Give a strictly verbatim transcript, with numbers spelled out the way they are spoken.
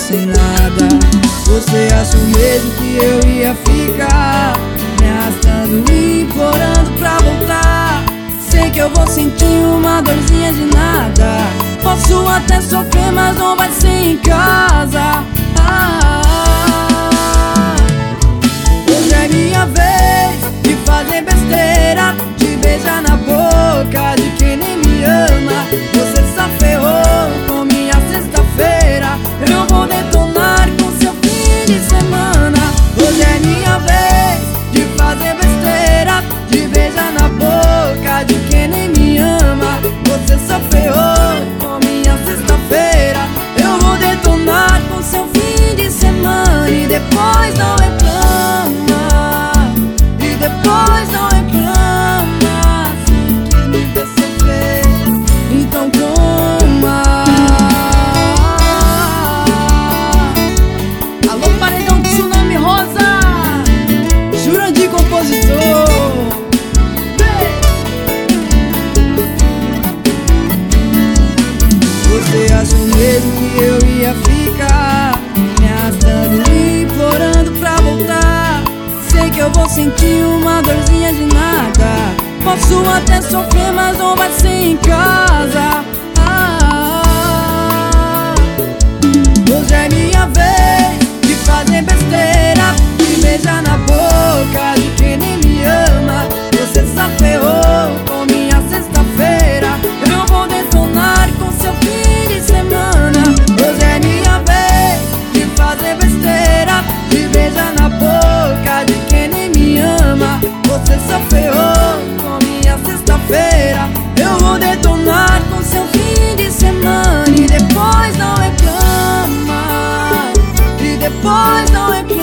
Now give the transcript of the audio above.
sem nada. Você achou mesmo que eu ia ficar me arrastando e implorando pra voltar? Sei que eu vou sentir uma dorzinha de nada. Posso até sofrer, mas não vai ser em casa. ah, Hoje é minha vez de fazer besteira, de beijar na boca de quem nem me ama. Você só ferrou com minha sexta-feira. Eu vou detonar com seu fim de semana. Hoje é minha vez de fazer besteira, de beijar na boca de quem nem me ama. Você só ferrou com minha sexta-feira. Eu vou detonar com seu fim de semana. E depois não reclama, e depois não reclama. Se quis me ver sofrer, então toma. Alô, paredão de Tsunami Rosa, Jurandir compositor. Você achou mesmo que eu ia ficar me arrastando e implorando pra voltar? Sei que eu vou sentir uma dorzinha de nada. Posso até sofrer, mas não vai ser em casa. ah, Hoje é minha vez de fazer besteira, de beijar na boca de quem nem me ama. Você só ferrou com minha sexta-feira. Eu vou detonar com seu fim de semana. Hoje é minha vez de fazer besteira, de beijar na boca de quem nem me ama. Você só ferrou com minha sexta-feira. Eu vou detonar com seu fim de semana. E depois não reclama, e depois não reclama.